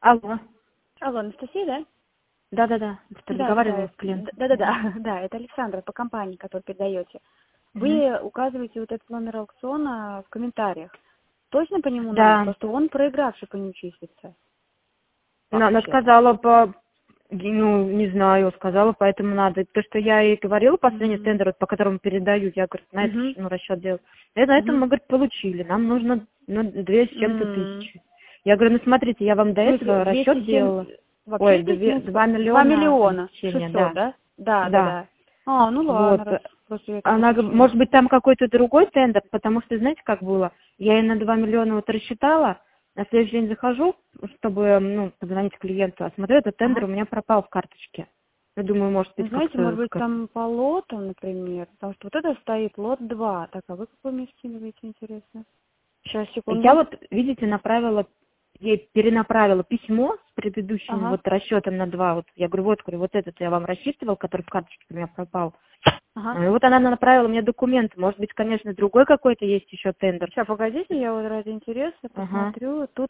Алло. Алло, Анастасия, да? Да-да-да. Ты разговаривала с клиентом. Да, это Александра по компании, которую передаете. Вы указываете вот этот номер аукциона в комментариях. Точно по нему Да. надо? Просто он проигравший по нему числится. Она сказала не знаю, сказала, поэтому надо. То, что я ей говорила, последний тендер, вот, по которому передаю, я, говорю, на это расчет делаю. И на этом мы, говорит, получили. Нам нужно 2 с чем-то тысячи. Я говорю, смотрите, я вам до этого расчет делала. Вообще 2 миллиона 600, 600, да? Да. А, ну ладно. Вот. Она говорит, может быть, там какой-то другой тендер, потому что, знаете, как было? Я ей на 2 миллиона вот рассчитала, на следующий день захожу, чтобы, позвонить клиенту, а смотрю, этот тендер у меня пропал в карточке. Я думаю, может быть, знаете, может быть, там по лотам, например, потому что вот это стоит лот 2. Так, а вы какой мне скидываете, интересно? Сейчас, секунду. Я вот, видите, ей перенаправила письмо с предыдущим вот расчетом на 2. Вот я говорю, вот этот я вам рассчитывал, который в карточке у меня пропал. И вот она направила мне документы. Может быть, конечно, другой какой-то есть еще тендер. Сейчас, погодите, я вот ради интереса посмотрю. Тут...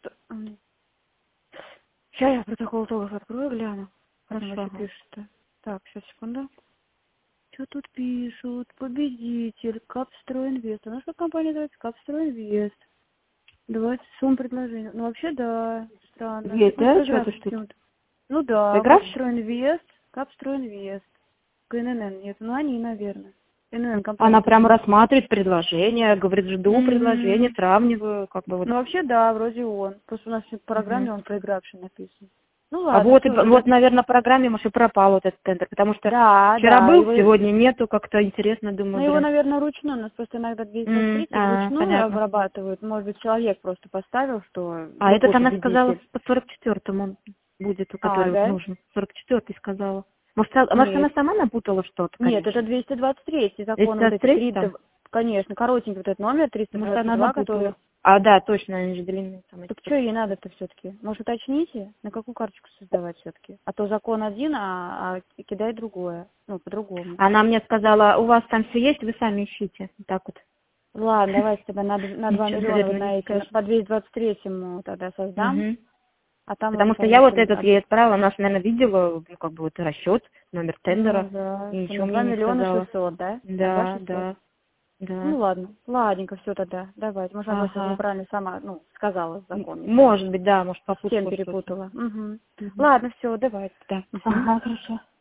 Сейчас я протокол итогов открою, гляну. Хорошо. Пишет-то. Так, сейчас, секунду. Что тут пишут? Победитель, Капстройинвест. У нас как компания называется? Капстройинвест. 20 сумм предложений. Ну, вообще, да, странно. Есть, да, что-то что-то? Ну да, Капстройинвест. КНН нет, ну они, наверное. Она прямо рассматривает предложение, говорит, жду предложение, сравниваю, как бы вот. Ну вообще, да, вроде он. Просто у нас в программе он проигравший написан. Ну А ладно. вот, наверное, в программе, может, и пропал вот этот тендер, потому что вчера был, сегодня нету, как-то интересно, думаю. Ну его, наверное, ручной, у нас просто иногда 223 вручную обрабатывают. Может быть, человек просто поставил, что... А этот она сказала по 44-му будет, у которого нужно. 44-й сказала. Может, она сама напутала что-то, конечно? Нет, это 223 закон. 223, конечно, коротенький вот этот номер, 322, который... А, да, точно, они же длинные. Так что ей надо-то все-таки? Может, уточните, на какую карточку создавать все-таки? А то закон один, а кидай другое. Ну, по-другому. Она мне сказала, у вас там все есть, вы сами ищите. Вот так вот. Ладно, давайте тогда на 2 миллиона по 223-му тогда создам. А там потому что я вот этот ей отправила, она же, наверное, видела, вот расчет, номер тендера. И ничего мне не сказала. 2 600 000, да? Да. Ну ладно, ладненько, все тогда, давайте. Может, она сейчас неправильно сама, сказала закон. Может быть, да, может, попутала. Всем перепутала. Ладно, все, давайте. Да. Ага, хорошо.